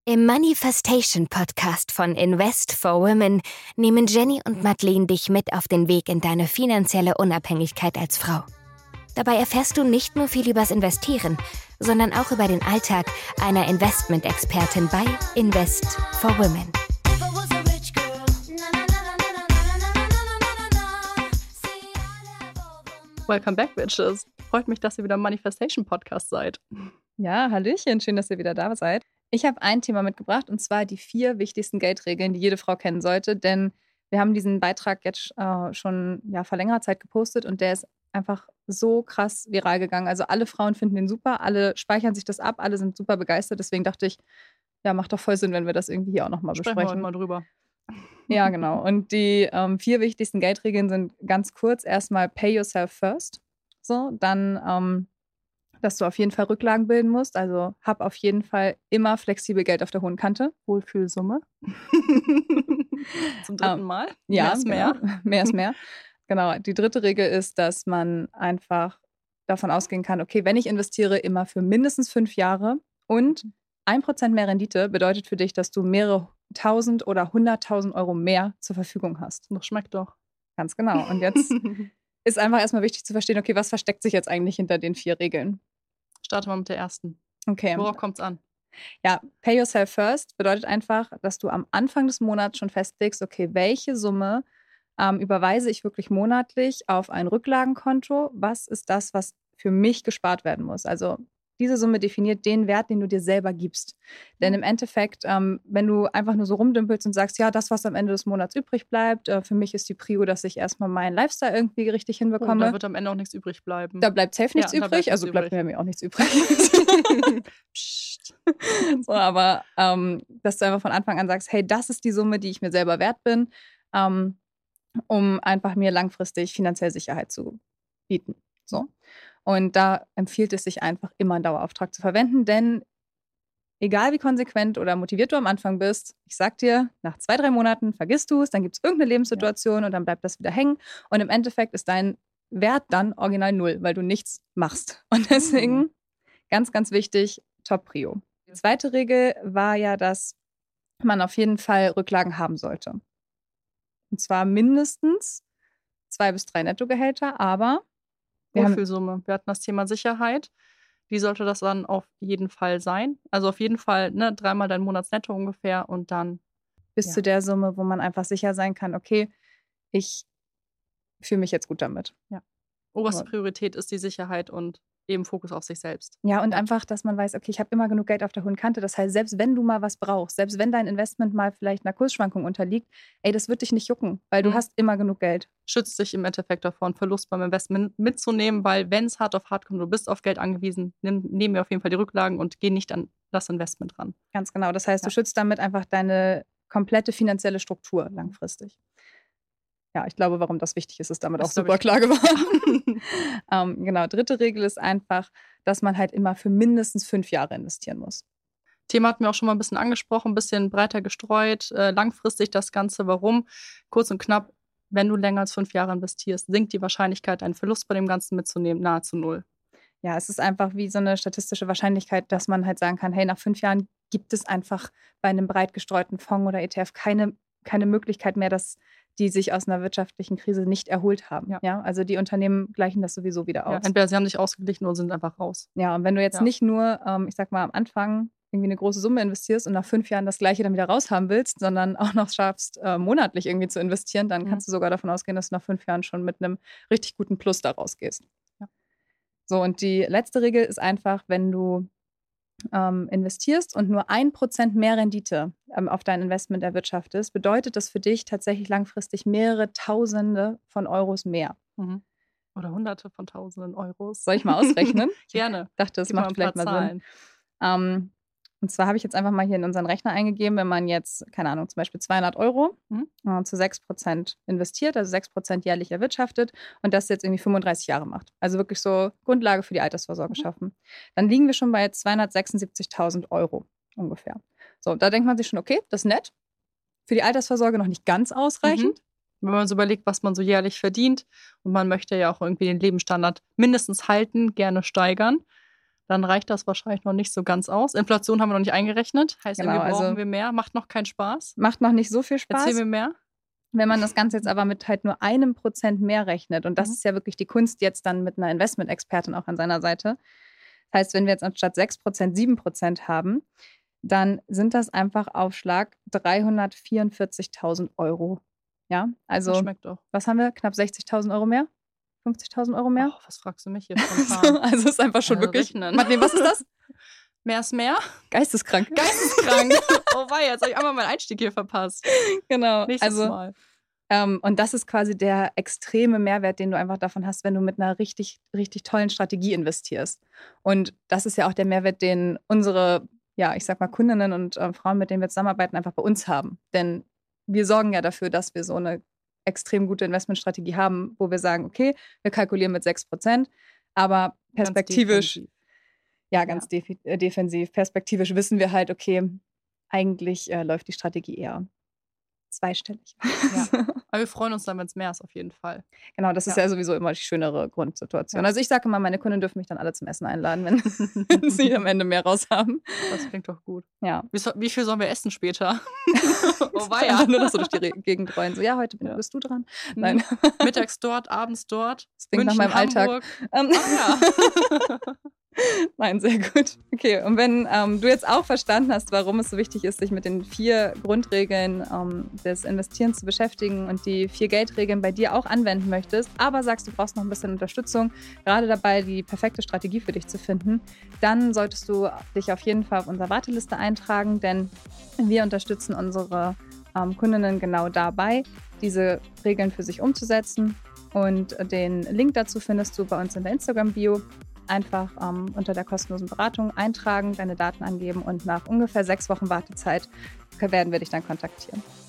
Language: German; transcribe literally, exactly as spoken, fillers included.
Im Manifestation Podcast von Invest for Women nehmen Jenny und Madeleine dich mit auf den Weg in deine finanzielle Unabhängigkeit als Frau. Dabei erfährst du nicht nur viel übers Investieren, sondern auch über den Alltag einer Investment-Expertin bei Invest for Women. Welcome back, Bitches. Freut mich, dass ihr wieder im Manifestation Podcast seid. Ja, hallöchen, schön, dass ihr wieder da seid. Ich habe ein Thema mitgebracht, und zwar die vier wichtigsten Geldregeln, die jede Frau kennen sollte. Denn wir haben diesen Beitrag jetzt äh, schon ja, vor längerer Zeit gepostet und der ist einfach so krass viral gegangen. Also alle Frauen finden den super, alle speichern sich das ab, alle sind super begeistert. Deswegen dachte ich, ja, macht doch voll Sinn, wenn wir das irgendwie hier auch nochmal besprechen. Sprechen wir heute mal drüber. Ja, genau. Und die ähm, vier wichtigsten Geldregeln sind ganz kurz. Erstmal pay yourself first. So, dann, ähm, dass du auf jeden Fall Rücklagen bilden musst. Also hab auf jeden Fall immer flexibel Geld auf der hohen Kante. Wohlfühlsumme. Zum dritten ähm, Mal. Ja, mehr ist mehr. Genau. Mehr ist mehr. Genau. Die dritte Regel ist, dass man einfach davon ausgehen kann, okay, wenn ich investiere, immer für mindestens fünf Jahre und ein Prozent mehr Rendite bedeutet für dich, dass du mehrere tausend oder hunderttausend Euro mehr zur Verfügung hast. Das schmeckt doch. Ganz genau. Und jetzt ist einfach erstmal wichtig zu verstehen, okay, was versteckt sich jetzt eigentlich hinter den vier Regeln? Starten wir mit der ersten. Okay. Worauf kommt es an? Ja, pay yourself first bedeutet einfach, dass du am Anfang des Monats schon festlegst, okay, welche Summe ähm, überweise ich wirklich monatlich auf ein Rücklagenkonto? Was ist das, was für mich gespart werden muss? Also diese Summe definiert den Wert, den du dir selber gibst. Denn im Endeffekt, ähm, wenn du einfach nur so rumdümpelst und sagst, ja, das, was am Ende des Monats übrig bleibt, äh, für mich ist die Prio, dass ich erstmal meinen Lifestyle irgendwie richtig hinbekomme. Oh, da wird am Ende auch nichts übrig bleiben. Da bleibt safe nichts Ja, da übrig, bleibt also nichts bleibt übrig. mir auch nichts übrig. Psst. So, aber ähm, dass du einfach von Anfang an sagst, hey, das ist die Summe, die ich mir selber wert bin, ähm, um einfach mir langfristig finanziell Sicherheit zu bieten. So. Und da empfiehlt es sich einfach, immer einen Dauerauftrag zu verwenden, denn egal wie konsequent oder motiviert du am Anfang bist, ich sag dir, nach zwei, drei Monaten vergisst du es, dann gibt es irgendeine Lebenssituation und dann bleibt das wieder hängen und im Endeffekt ist dein Wert dann original null, weil du nichts machst. Und deswegen, ganz, ganz wichtig, Top-Prio. Die zweite Regel war ja, dass man auf jeden Fall Rücklagen haben sollte. Und zwar mindestens zwei bis drei Nettogehälter, aber wir haben, Wohlfühlsumme. Wir hatten das Thema Sicherheit. Wie sollte das dann auf jeden Fall sein? Also auf jeden Fall ne, dreimal dein Monatsnetto ungefähr und dann bis ja. zu der Summe, wo man einfach sicher sein kann, okay, ich fühle mich jetzt gut damit. Ja. Oberste Ja. Priorität ist die Sicherheit und eben Fokus auf sich selbst. Ja, und einfach, dass man weiß, okay, ich habe immer genug Geld auf der hohen Kante. Das heißt, selbst wenn du mal was brauchst, selbst wenn dein Investment mal vielleicht einer Kursschwankung unterliegt, ey, das wird dich nicht jucken, weil du Mhm. hast immer genug Geld. Schützt dich im Endeffekt davor, einen Verlust beim Investment mitzunehmen, weil wenn es hart auf hart kommt, du bist auf Geld angewiesen, nimm, nehmen wir auf jeden Fall die Rücklagen und geh nicht an das Investment ran. Ganz genau. Das heißt, Ja. du schützt damit einfach deine komplette finanzielle Struktur langfristig. Ja, ich glaube, warum das wichtig ist, ist damit Das auch ist, glaub super ich- klar geworden. ähm, genau, dritte Regel ist einfach, dass man halt immer für mindestens fünf Jahre investieren muss. Thema hatten wir auch schon mal ein bisschen angesprochen, ein bisschen breiter gestreut, äh, langfristig das Ganze. Warum? Kurz und knapp, wenn du länger als fünf Jahre investierst, sinkt die Wahrscheinlichkeit, einen Verlust bei dem Ganzen mitzunehmen, nahezu null. Ja, es ist einfach wie so eine statistische Wahrscheinlichkeit, dass man halt sagen kann, hey, nach fünf Jahren gibt es einfach bei einem breit gestreuten Fonds oder E T F keine, keine Möglichkeit mehr, dass die sich aus einer wirtschaftlichen Krise nicht erholt haben. Ja. Ja, also die Unternehmen gleichen das sowieso wieder Ja, aus. entweder sie haben sich ausgeglichen oder sind einfach raus. Ja, und wenn du jetzt Ja. nicht nur, ähm, ich sag mal, am Anfang irgendwie eine große Summe investierst und nach fünf Jahren das Gleiche dann wieder raushaben willst, sondern auch noch schaffst, äh, monatlich irgendwie zu investieren, dann Mhm. kannst du sogar davon ausgehen, dass du nach fünf Jahren schon mit einem richtig guten Plus da rausgehst. Ja. So, und die letzte Regel ist einfach, wenn du ähm, investierst und nur ein Prozent mehr Rendite ähm, auf dein Investment erwirtschaftest, bedeutet das für dich tatsächlich langfristig mehrere Tausende von Euros mehr. Mhm. Oder Hunderte von Tausenden Euros. Soll ich mal ausrechnen? Gerne. Ich dachte, das Gib mal macht ein vielleicht paar mal Sinn. Zahlen. Ähm, und zwar habe ich jetzt einfach mal hier in unseren Rechner eingegeben, wenn man jetzt, keine Ahnung, zum Beispiel zweihundert Euro Mhm. äh, zu sechs Prozent investiert, also sechs Prozent jährlich erwirtschaftet und das jetzt irgendwie fünfunddreißig Jahre macht. Also wirklich so Grundlage für die Altersvorsorge Mhm. schaffen. Dann liegen wir schon bei zweihundertsechsundsiebzigtausend Euro ungefähr. So, da denkt man sich schon, okay, das ist nett. Für die Altersvorsorge noch nicht ganz ausreichend. Wenn man so überlegt, was man so jährlich verdient und man möchte ja auch irgendwie den Lebensstandard mindestens halten, gerne steigern, dann reicht das wahrscheinlich noch nicht so ganz aus. Inflation haben wir noch nicht eingerechnet. Heißt, Genau, irgendwie brauchen also- wir mehr. Macht noch keinen Spaß. Macht noch nicht so viel Spaß. Erzähl mir mehr. Wenn man das Ganze jetzt aber mit halt nur einem Prozent mehr rechnet, und das Mhm. ist ja wirklich die Kunst jetzt dann mit einer Investment-Expertin auch an seiner Seite. Das heißt, wenn wir jetzt anstatt sechs Prozent sieben Prozent haben, dann sind das einfach auf Schlag dreihundertvierundvierzigtausend Euro. Ja, also Das schmeckt doch. was haben wir? Knapp sechzigtausend Euro mehr? fünfzigtausend Euro mehr? Oh, was fragst du mich hier spontan? Also ist einfach schon Also wirklich. rechnen. Madeleine, was ist das? Mehr ist mehr? Geisteskrank. Geisteskrank. Oh wei, jetzt habe ich einmal meinen Einstieg hier verpasst. Genau. Nächstes also, Mal. Ähm, und das ist quasi der extreme Mehrwert, den du einfach davon hast, wenn du mit einer richtig, richtig tollen Strategie investierst. Und das ist ja auch der Mehrwert, den unsere, ja, ich sag mal, Kundinnen und äh, Frauen, mit denen wir zusammenarbeiten, einfach bei uns haben. Denn wir sorgen ja dafür, dass wir so eine extrem gute Investmentstrategie haben, wo wir sagen, okay, wir kalkulieren mit sechs Prozent, aber perspektivisch, Ganz defensiv. ja, ganz defi- äh, defensiv, perspektivisch wissen wir halt, okay, eigentlich äh, läuft die Strategie eher zweistellig. Ja. Aber wir freuen uns dann, wenn es mehr ist, auf jeden Fall. Genau, das ist Ja. ja sowieso immer die schönere Grundsituation. Ja. Also ich sage immer, meine Kunden dürfen mich dann alle zum Essen einladen, wenn, wenn sie am Ende mehr raus haben. Das klingt doch gut. Ja. Wie, so, wie viel sollen wir essen später? Oh War weia. nur noch so durch die Re- Gegend reuen. So, ja, heute bin, Ja. bist du dran. Mhm. Nein. Mittags dort, abends dort. Das klingt nach München, meinem Alltag. Hamburg. Ähm, Ah, ja. Nein, sehr gut. Okay, und wenn ähm, du jetzt auch verstanden hast, warum es so wichtig ist, sich mit den vier Grundregeln ähm, des Investierens zu beschäftigen und die vier Geldregeln bei dir auch anwenden möchtest, aber sagst, du brauchst noch ein bisschen Unterstützung, gerade dabei die perfekte Strategie für dich zu finden, dann solltest du dich auf jeden Fall auf unsere Warteliste eintragen, denn wir unterstützen unsere ähm, Kundinnen genau dabei, diese Regeln für sich umzusetzen. Und den Link dazu findest du bei uns in der Instagram-Bio. Einfach ähm, unter der kostenlosen Beratung eintragen, deine Daten angeben und nach ungefähr sechs Wochen Wartezeit werden wir dich dann kontaktieren.